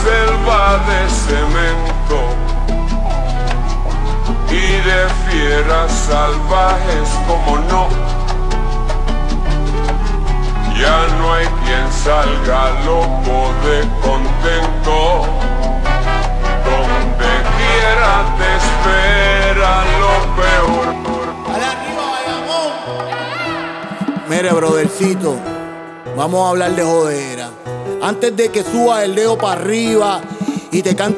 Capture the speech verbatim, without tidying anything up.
selva de cemento y de fieras salvajes, como no. Ya no hay quien salga loco de contento. Donde quiera te espera lo peor. Mire, brothercito, vamos a hablar de jodera. Antes de que suba el dedo para arriba y te cante